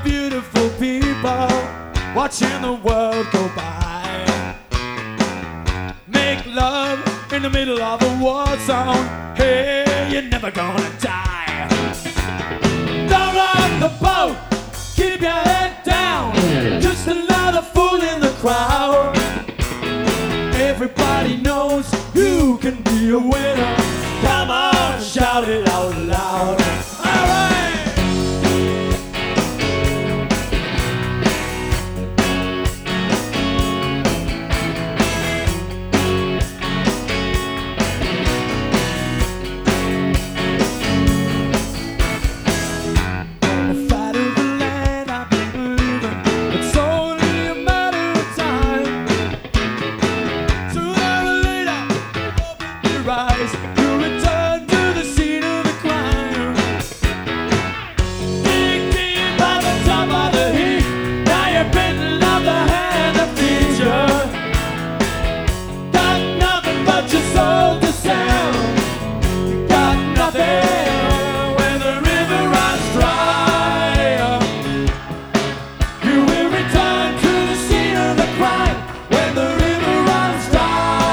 beautiful people watching the world go by. Make love in the middle of a war zone. Hey, you're never gonna die. Don't rock the boat, keep your head down. Just another fool in the crowd. Everybody knows you can be a winner. Come on, shout it out loud. All right. You return to the scene of the crime. Dig deep by the top of the heap. Now you're bitten off the hand that feeds you. Got nothing but your soul to sell. Got nothing when the river runs dry. You will return to the scene of the crime when the river runs dry.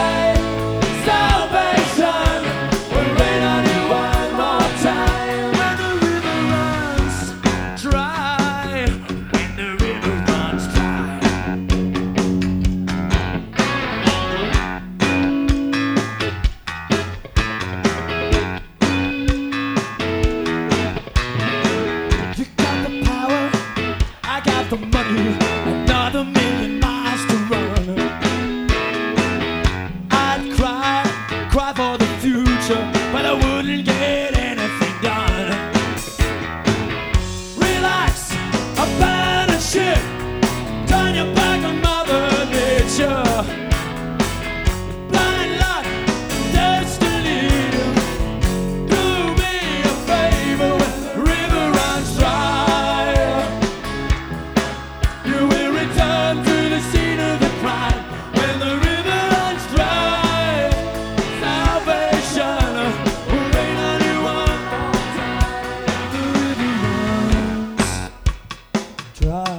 The money, another million miles to run. I'd cry for the future, but I wouldn't get anything done. Relax, abandon ship, turn your back on Mother Nature. Blind luck, destiny, do me a favor when the river runs dry. To the scene of the crime when the river runs dry. Salvation will rain on you one more time. The river runs dry.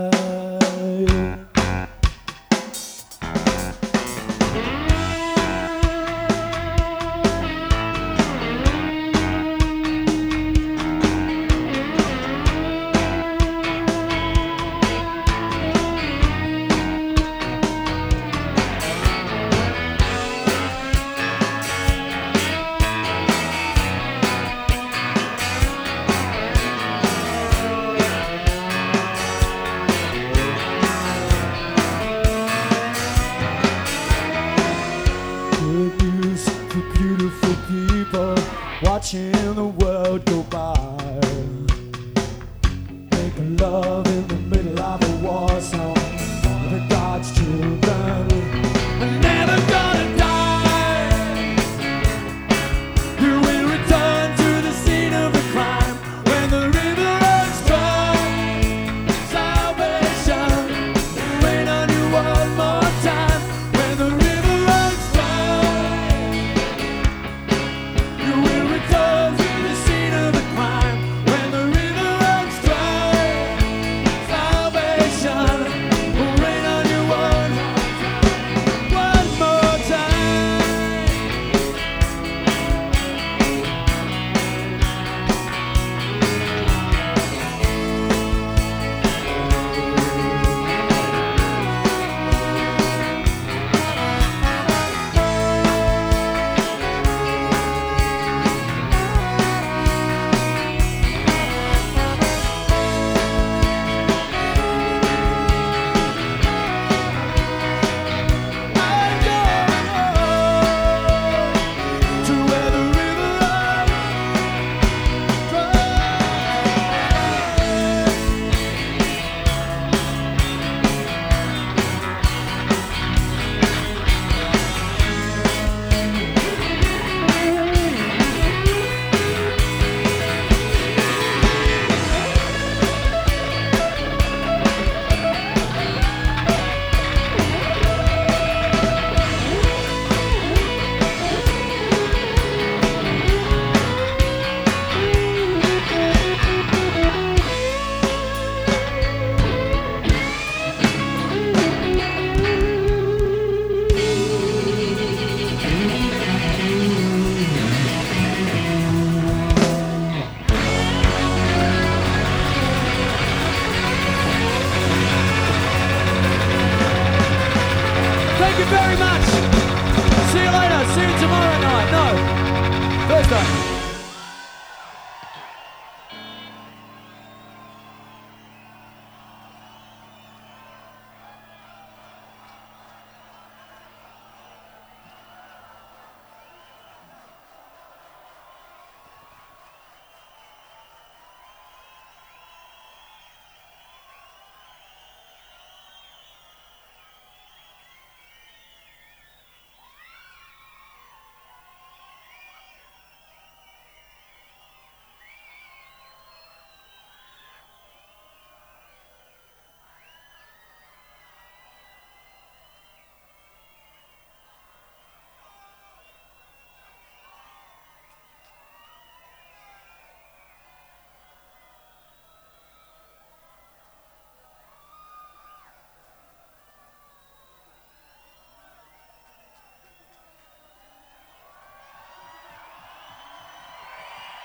Good news for beautiful people watching the world go by. Make love in the middle of a war zone. The God's children are never gonna die. You will return to the scene of the crime when the river runs dry. Salvation will rain on you one more time when the river runs dry. You will return to the scene of the crime when the river runs dry. Salvation will rain on you one more time.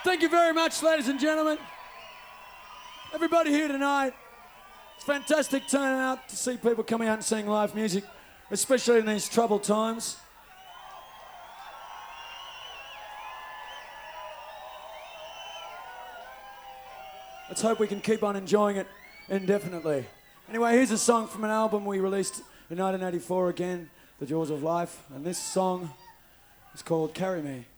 Thank you very much, ladies and gentlemen. Everybody here tonight. It's fantastic turnout to see people coming out and sing live music, especially in these troubled times. Let's hope we can keep on enjoying it indefinitely. Anyway, here's a song from an album we released in 1984 again, The Jaws of Life, and this song is called Carry Me.